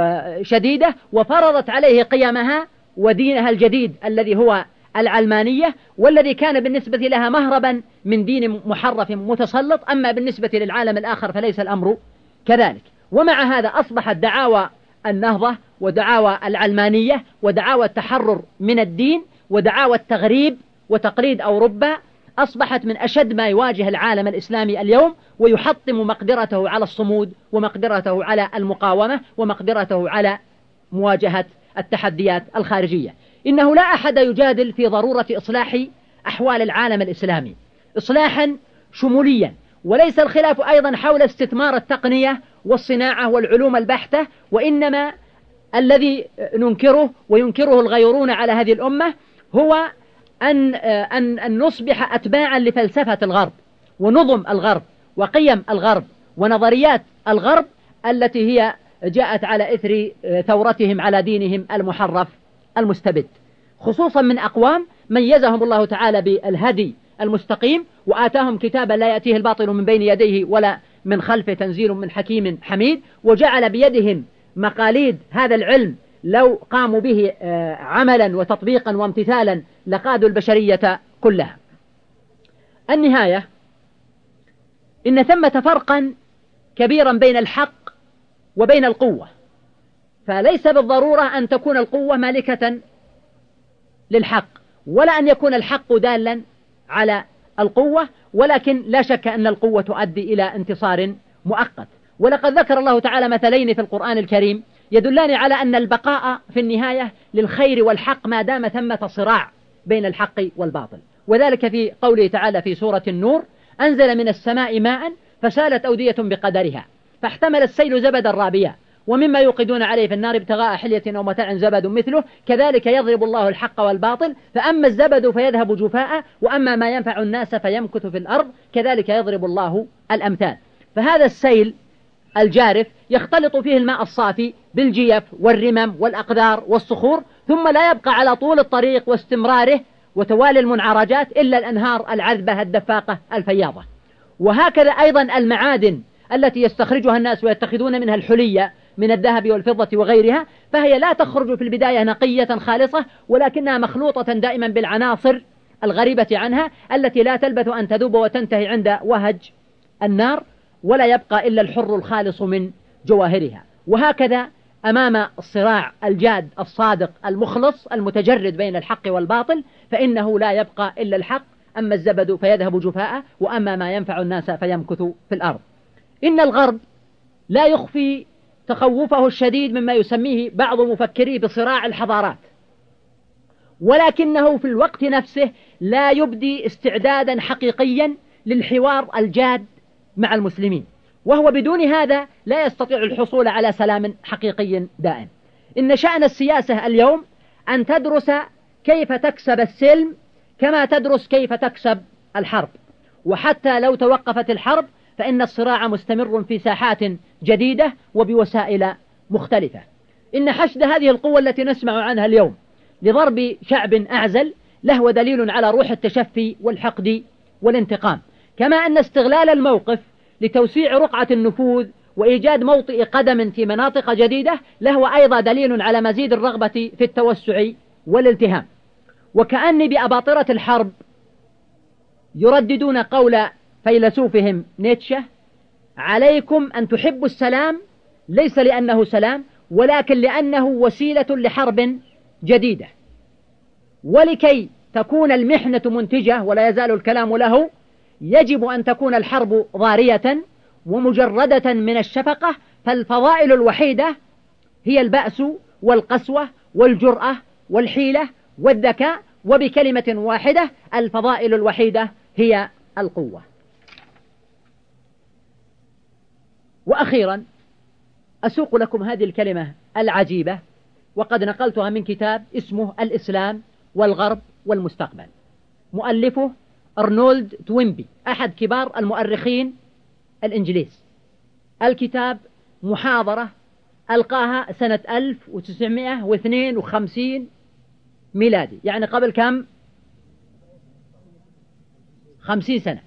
شديدة، وفرضت عليه قيمها ودينها الجديد الذي هو العلمانية، والذي كان بالنسبة لها مهربا من دين محرف متسلط. أما بالنسبة للعالم الآخر فليس الأمر كذلك. ومع هذا أصبحت دعاوى النهضة ودعاوى العلمانية ودعاوى التحرر من الدين ودعاوى التغريب وتقليد أوروبا أصبحت من أشد ما يواجه العالم الإسلامي اليوم، ويحطم مقدرته على الصمود ومقدرته على المقاومة ومقدرته على مواجهة التحديات الخارجية. إنه لا أحد يجادل في ضرورة إصلاح أحوال العالم الإسلامي إصلاحا شموليا، وليس الخلاف أيضا حول استثمار التقنية والصناعة والعلوم البحتة، وإنما الذي ننكره وينكره الغيرون على هذه الأمة هو أن, أن, أن نصبح أتباعا لفلسفة الغرب ونظم الغرب وقيم الغرب ونظريات الغرب التي هي جاءت على إثر ثورتهم على دينهم المحرف المستبد، خصوصا من أقوام ميزهم الله تعالى بالهدي المستقيم وآتاهم كتابا لا يأتيه الباطل من بين يديه ولا من خلفه تنزيل من حكيم حميد، وجعل بيدهم مقاليد هذا العلم لو قاموا به عملا وتطبيقا وامتثالا لقادوا البشرية كلها. النهاية إن ثمة فرقا كبيرا بين الحق وبين القوة، فليس بالضرورة أن تكون القوة مالكة للحق ولا أن يكون الحق دالا على القوة، ولكن لا شك أن القوة تؤدي إلى انتصار مؤقت. ولقد ذكر الله تعالى مثلين في القرآن الكريم يدلان على أن البقاء في النهاية للخير والحق ما دام ثمة صراع بين الحق والباطل، وذلك في قوله تعالى في سورة النور: أنزل من السماء ماء فسالت أودية بقدرها فاحتمل السيل زبدا رابيا ومما يوقدون عليه في النار ابتغاء حلية أو متاع زبد مثله كذلك يضرب الله الحق والباطل فأما الزبد فيذهب جفاء وأما ما ينفع الناس فيمكث في الأرض كذلك يضرب الله الأمثال. فهذا السيل الجارف يختلط فيه الماء الصافي بالجيف والرمم والأقدار والصخور، ثم لا يبقى على طول الطريق واستمراره وتوالي المنعرجات إلا الأنهار العذبة الدفاقة الفياضة. وهكذا أيضا المعادن التي يستخرجها الناس ويتخذون منها الحلية من الذهب والفضة وغيرها، فهي لا تخرج في البداية نقية خالصة، ولكنها مخلوطة دائما بالعناصر الغريبة عنها التي لا تلبث أن تذوب وتنتهي عند وهج النار، ولا يبقى إلا الحر الخالص من جواهرها. وهكذا أمام الصراع الجاد الصادق المخلص المتجرد بين الحق والباطل فإنه لا يبقى إلا الحق، أما الزبد فيذهب جفاء، وأما ما ينفع الناس فيمكث في الأرض. إن الغرب لا يخفي تخوفه الشديد مما يسميه بعض مفكريه بصراع الحضارات، ولكنه في الوقت نفسه لا يبدي استعدادا حقيقيا للحوار الجاد مع المسلمين، وهو بدون هذا لا يستطيع الحصول على سلام حقيقي دائم. إن شأن السياسة اليوم أن تدرس كيف تكسب السلم كما تدرس كيف تكسب الحرب، وحتى لو توقفت الحرب فإن الصراع مستمر في ساحات جديدة وبوسائل مختلفة. إن حشد هذه القوة التي نسمع عنها اليوم لضرب شعب أعزل له دليل على روح التشفي والحقد والانتقام، كما أن استغلال الموقف لتوسيع رقعة النفوذ وإيجاد موطئ قدم في مناطق جديدة له أيضا دليل على مزيد الرغبة في التوسع والالتهام. وكأن بأباطرة الحرب يرددون قول فيلسوفهم نيتشه: عليكم أن تحبوا السلام ليس لأنه سلام ولكن لأنه وسيلة لحرب جديدة. ولكي تكون المحنة منتجة ولا يزال الكلام له يجب أن تكون الحرب ضارية ومجردة من الشفقة، فالفضائل الوحيدة هي البأس والقسوة والجرأة والحيلة والذكاء، وبكلمة واحدة الفضائل الوحيدة هي القوة. وأخيرا أسوق لكم هذه الكلمة العجيبة وقد نقلتها من كتاب اسمه الإسلام والغرب والمستقبل، مؤلفه أرنولد توينبي أحد كبار المؤرخين الإنجليز. الكتاب محاضرة ألقاها سنة ألف وتسعمائة واثنين وخمسين ميلادي، يعني قبل كم؟ خمسين سنة،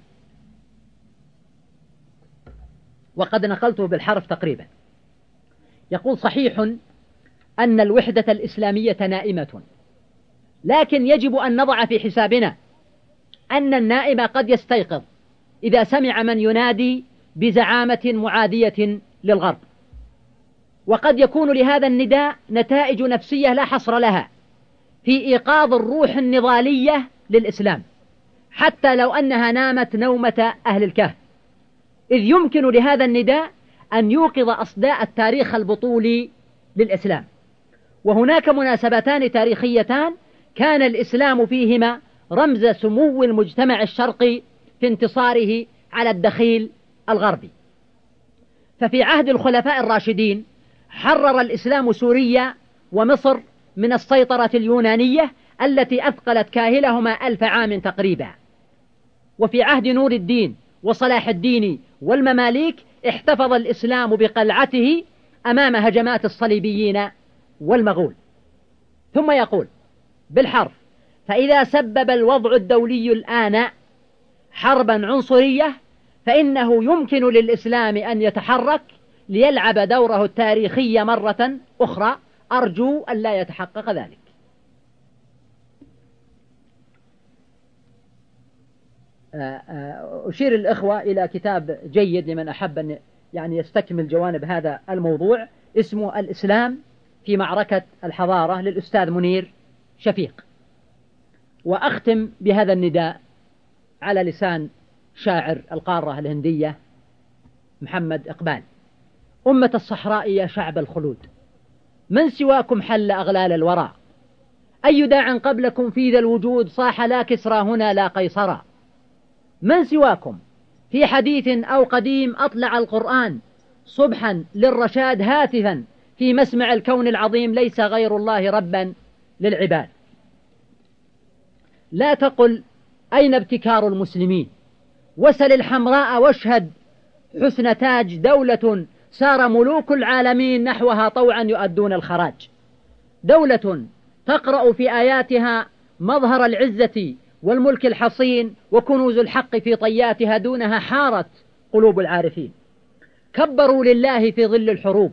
وقد نقلته بالحرف تقريبا. يقول: صحيح أن الوحدة الإسلامية نائمة، لكن يجب أن نضع في حسابنا أن النائم قد يستيقظ إذا سمع من ينادي بزعامة معادية للغرب، وقد يكون لهذا النداء نتائج نفسية لا حصر لها في إيقاظ الروح النضالية للإسلام، حتى لو أنها نامت نومة أهل الكهف، إذ يمكن لهذا النداء أن يوقظ أصداء التاريخ البطولي للإسلام. وهناك مناسبتان تاريخيتان كان الإسلام فيهما رمز سمو المجتمع الشرقي في انتصاره على الدخيل الغربي. ففي عهد الخلفاء الراشدين حرر الإسلام سوريا ومصر من السيطرة اليونانية التي أثقلت كاهلهما ألف عام تقريبا. وفي عهد نور الدين وصلاح الدين والمماليك احتفظ الإسلام بقلعته أمام هجمات الصليبيين والمغول. ثم يقول بالحرف: فإذا سبب الوضع الدولي الآن حربا عنصرية فإنه يمكن للإسلام أن يتحرك ليلعب دوره التاريخي مرة أخرى، أرجو أن لا يتحقق ذلك. أشير الإخوة إلى كتاب جيد لمن أحب أن يعني يستكمل جوانب هذا الموضوع، اسمه الإسلام في معركة الحضارة للأستاذ منير شفيق. وأختم بهذا النداء على لسان شاعر القارة الهندية محمد إقبال: أمة الصحراء يا شعب الخلود، من سواكم حل أغلال الورى، أي داع قبلكم في ذا الوجود صاح لا كسرى هنا لا قيصرا، من سواكم في حديث أو قديم أطلع القرآن صبحا للرشاد هاتفا في مسمع الكون العظيم، ليس غير الله ربا للعباد. لا تقل أين ابتكار المسلمين، وسل الحمراء واشهد حسن تاج، دولة سار ملوك العالمين نحوها طوعا يؤدون الخراج، دولة تقرأ في آياتها مظهر العزة والملك الحصين وكنوز الحق في طياتها، دونها حارت قلوب العارفين، كبروا لله في ظل الحروب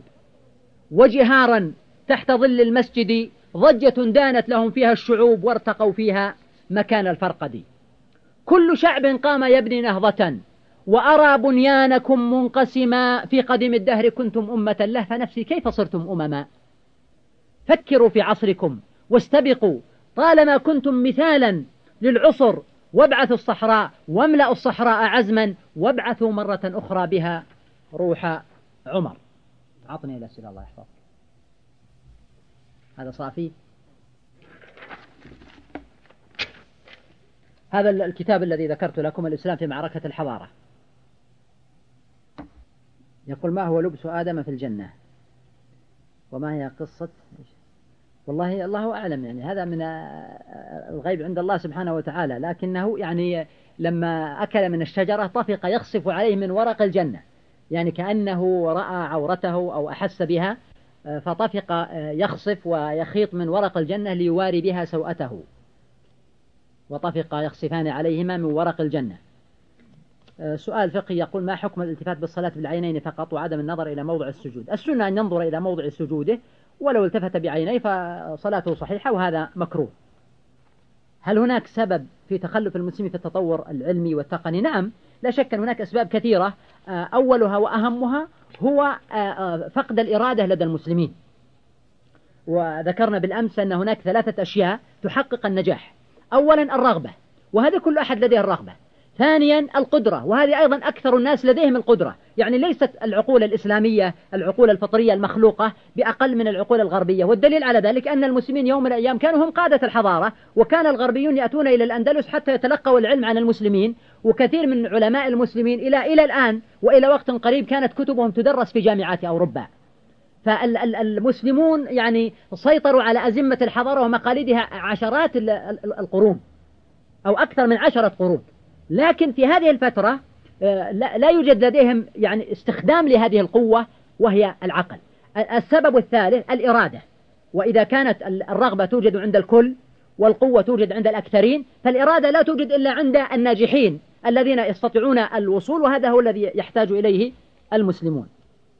وجهارا تحت ظل المسجد، ضجة دانت لهم فيها الشعوب وارتقوا فيها مكان الفرقد. كل شعب قام يبني نهضة، وأرى بنيانكم منقسما، في قديم الدهر كنتم أمة له، فنفسي كيف صرتم أمما. فكروا في عصركم واستبقوا، طالما كنتم مثالا للعصر، وابعثوا الصحراء واملأوا الصحراء عزما، وابعثوا مرة أخرى بها روح عمر. أعطني الأسئلة الله يحفظك. هذا صافي. هذا الكتاب الذي ذكرت لكم، الإسلام في معركة الحضارة. يقول: ما هو لبس آدم في الجنة، وما هي قصة؟ والله الله أعلم، يعني هذا من الغيب عند الله سبحانه وتعالى، لكنه يعني لما أكل من الشجرة طفق يخصف عليه من ورق الجنة، يعني كأنه رأى عورته أو أحس بها، فطفق يخصف ويخيط من ورق الجنة ليواري بها سوءته، وطفق يخصفان عليهما من ورق الجنة. سؤال فقهي يقول: ما حكم الالتفات بالصلاة بالعينين فقط وعدم النظر إلى موضع السجود؟ السنة أن ينظر إلى موضع سجوده، ولو التفت بعينيه فصلاته صحيحة، وهذا مكروه. هل هناك سبب في تخلف المسلمين في التطور العلمي والتقني؟ نعم، لا شك أن هناك أسباب كثيرة، أولها وأهمها هو فقد الإرادة لدى المسلمين. وذكرنا بالأمس أن هناك ثلاثة أشياء تحقق النجاح: أولا الرغبة، وهذا كل أحد لديه الرغبة. ثانيا القدرة، وهذه أيضا أكثر الناس لديهم القدرة، يعني ليست العقول الإسلامية العقول الفطرية المخلوقة بأقل من العقول الغربية. والدليل على ذلك أن المسلمين يوم من الأيام كانوا هم قادة الحضارة، وكان الغربيون يأتون إلى الأندلس حتى يتلقوا العلم عن المسلمين، وكثير من علماء المسلمين إلى إلى الآن وإلى وقت قريب كانت كتبهم تدرس في جامعات أوروبا. فالمسلمون يعني سيطروا على أزمة الحضارة ومقاليدها عشرات القرون أو أكثر من عشرة قرون، لكن في هذه الفترة لا يوجد لديهم يعني استخدام لهذه القوة، وهي العقل. السبب الثالث الإرادة، وإذا كانت الرغبة توجد عند الكل والقوة توجد عند الأكثرين، فالإرادة لا توجد إلا عند الناجحين الذين يستطيعون الوصول، وهذا هو الذي يحتاج إليه المسلمون.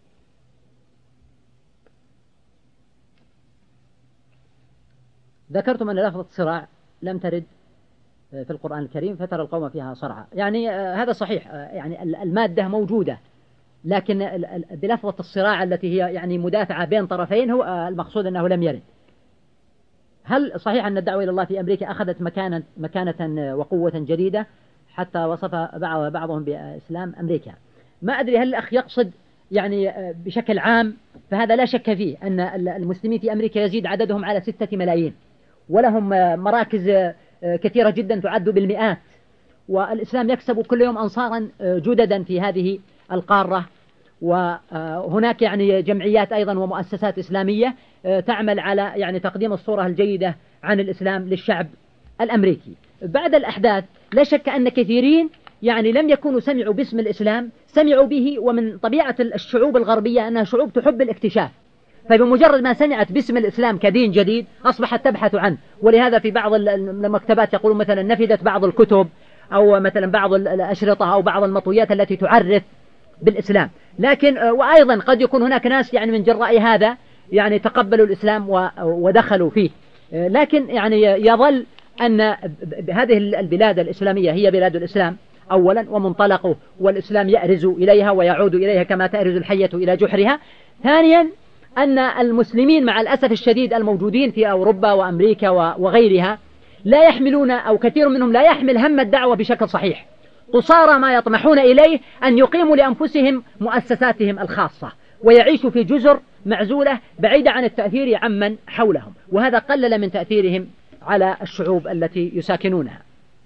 ذكرتم أن لفظة صراع لم ترد في القرآن الكريم، فترى القوم فيها صرعى، يعني هذا صحيح، يعني المادة موجودة، لكن بلفظة الصراع التي هي يعني مدافعة بين طرفين هو المقصود أنه لم يرد. هل صحيح أن الدعوة إلى الله في أمريكا أخذت مكانة مكانة وقوة جديدة حتى وصف بعض بعضهم بإسلام أمريكا؟ ما أدري هل الأخ يقصد يعني بشكل عام، فهذا لا شك فيه أن المسلمين في أمريكا يزيد عددهم على ستة ملايين، ولهم مراكز كثيرة جدا تعد بالمئات، والإسلام يكسب كل يوم أنصارا جددا في هذه القارة. وهناك يعني جمعيات أيضا ومؤسسات إسلامية تعمل على يعني تقديم الصورة الجيدة عن الإسلام للشعب الأمريكي. بعد الأحداث لا شك أن كثيرين يعني لم يكونوا سمعوا باسم الإسلام، سمعوا به، ومن طبيعة الشعوب الغربية أنها شعوب تحب الاكتشاف، فبمجرد ما سمعت باسم الإسلام كدين جديد أصبحت تبحث عنه. ولهذا في بعض المكتبات يقولون مثلا نفذت بعض الكتب أو مثلا بعض الأشرطة أو بعض المطويات التي تعرف بالإسلام. لكن وأيضا قد يكون هناك ناس يعني من جراء هذا يعني تقبلوا الإسلام ودخلوا فيه، لكن يعني يظل أن هذه البلاد الإسلامية هي بلاد الإسلام أولا ومنطلقه، والإسلام يأرز إليها ويعود إليها كما تأرز الحية إلى جحرها. ثانيا أن المسلمين مع الأسف الشديد الموجودين في أوروبا وأمريكا وغيرها لا يحملون، أو كثير منهم لا يحمل هم الدعوة بشكل صحيح، قصارى ما يطمحون إليه أن يقيموا لأنفسهم مؤسساتهم الخاصة ويعيشوا في جزر معزولة بعيدة عن التأثير عمن حولهم، وهذا قلل من تأثيرهم على الشعوب التي يساكنونها.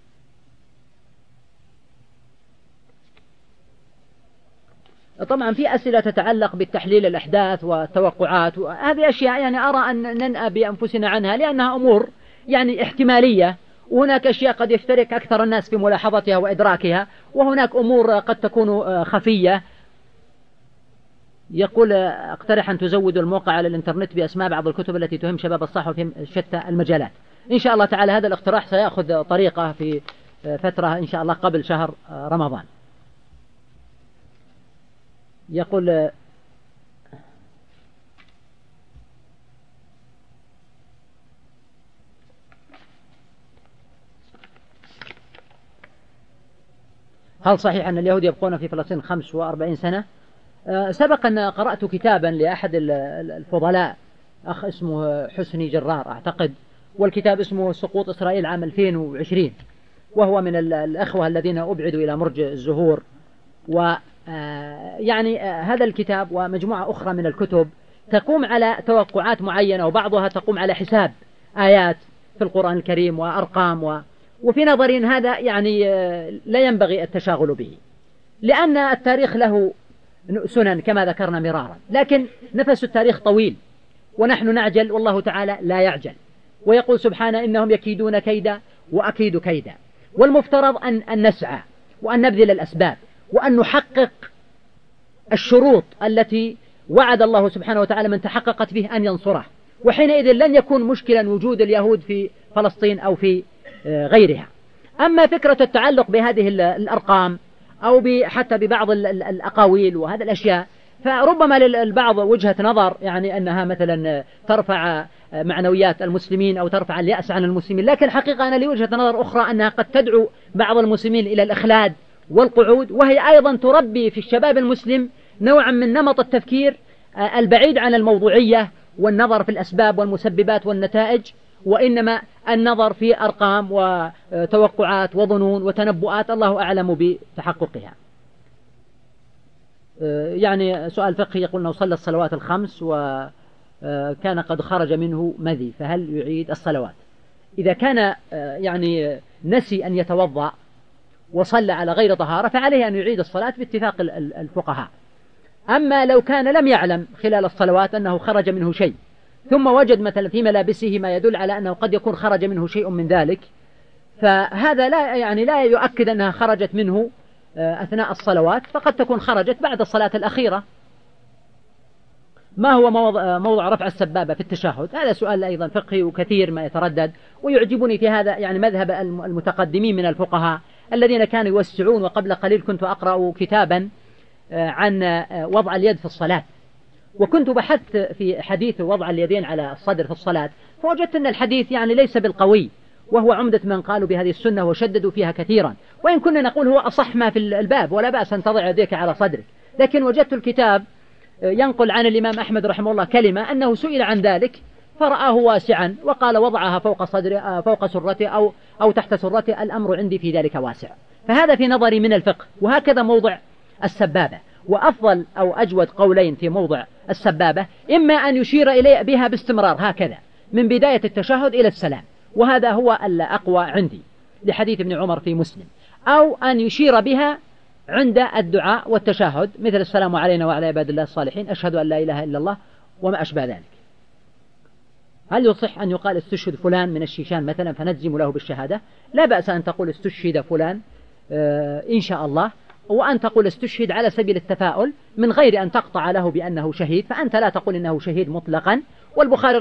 طبعا في أسئلة تتعلق بالتحليل الأحداث والتوقعات، وهذه أشياء يعني أرى أن ننأى بأنفسنا عنها لأنها أمور يعني احتمالية، وهناك أشياء قد يشترك أكثر الناس في ملاحظتها وإدراكها، وهناك أمور قد تكون خفية. يقول اقترح أن تزودوا الموقع على الإنترنت بأسماء بعض الكتب التي تهم شباب الصحوة في شتى المجالات. إن شاء الله تعالى هذا الاقتراح سيأخذ طريقة في فترة إن شاء الله قبل شهر رمضان. يقول هل صحيح أن اليهود يبقون في فلسطين خمس وأربعين سنة؟ سبق أن قرأت كتابا لأحد الفضلاء، أخ اسمه حسني جرار أعتقد، والكتاب اسمه سقوط إسرائيل عام ألفين وعشرين، وهو من الأخوة الذين أبعدوا إلى مرج الزهور. ويعني هذا الكتاب ومجموعة أخرى من الكتب تقوم على توقعات معينة، وبعضها تقوم على حساب آيات في القرآن الكريم وأرقام و... وفي نظري هذا يعني لا ينبغي التشاغل به، لأن التاريخ له سنن كما ذكرنا مرارا، لكن نفس التاريخ طويل ونحن نعجل والله تعالى لا يعجل، ويقول سبحانه إنهم يكيدون كيدا وأكيد كيدا. والمفترض أن, أن نسعى وأن نبذل الأسباب وأن نحقق الشروط التي وعد الله سبحانه وتعالى من تحققت به أن ينصره، وحينئذ لن يكون مشكلا وجود اليهود في فلسطين أو في غيرها. أما فكرة التعلق بهذه الأرقام أو حتى ببعض الأقاويل وهذه الأشياء، فربما للبعض وجهة نظر يعني أنها مثلا ترفع معنويات المسلمين أو ترفع اليأس عن المسلمين، لكن حقيقة أنا لي وجهة نظر أخرى أنها قد تدعو بعض المسلمين إلى الإخلاد والقعود، وهي أيضا تربي في الشباب المسلم نوعا من نمط التفكير البعيد عن الموضوعية والنظر في الأسباب والمسببات والنتائج، وإنما النظر في أرقام وتوقعات وظنون وتنبؤات الله أعلم بتحققها. يعني سؤال فقهي يقول أنه صلى الصلوات الخمس وكان قد خرج منه مذي، فهل يعيد الصلوات؟ إذا كان يعني نسي أن يتوضأ وصلى على غير طهارة فعليه أن يعيد الصلاة باتفاق الفقهاء. أما لو كان لم يعلم خلال الصلوات أنه خرج منه شيء، ثم وجد مثلا في ملابسه ما يدل على أنه قد يكون خرج منه شيء من ذلك، فهذا لا يعني لا يؤكد أنها خرجت منه أثناء الصلوات، فقد تكون خرجت بعد الصلاة الأخيرة. ما هو موضع, موضع رفع السبابة في التشهد؟ هذا سؤال أيضا فقهي وكثير ما يتردد، ويعجبني في هذا يعني مذهب المتقدمين من الفقهاء الذين كانوا يوسعون. وقبل قليل كنت أقرأ كتابا عن وضع اليد في الصلاة، وكنت بحثت في حديث وضع اليدين على الصدر في الصلاة، فوجدت أن الحديث يعني ليس بالقوي، وهو عمدة من قالوا بهذه السنة وشددوا فيها كثيرا، وإن كنا نقول هو أصح ما في الباب ولا بأس أن تضع يديك على صدرك. لكن وجدت الكتاب ينقل عن الإمام أحمد رحمه الله كلمة أنه سئل عن ذلك فرآه واسعا وقال وضعها فوق صدره فوق سرته أو أو تحت سرته، الأمر عندي في ذلك واسع. فهذا في نظري من الفقه. وهكذا موضع السبابة، وأفضل أو أجود قولين في موضع السبابة إما أن يشير إليه بها باستمرار هكذا من بداية التشهد إلى السلام، وهذا هو الأقوى عندي لحديث ابن عمر في مسلم، أو أن يشير بها عند الدعاء والتشهد مثل السلام علينا وعلى عباد الله الصالحين، أشهد أن لا إله إلا الله وما أشبه ذلك. هل يصح أن يقال استشهد فلان من الشيشان مثلا فنجزم له بالشهادة؟ لا بأس أن تقول استشهد فلان آه إن شاء الله، وأن تقول استشهد على سبيل التفاؤل من غير أن تقطع له بأنه شهيد، فأنت لا تقول إنه شهيد مطلقا. والبخاري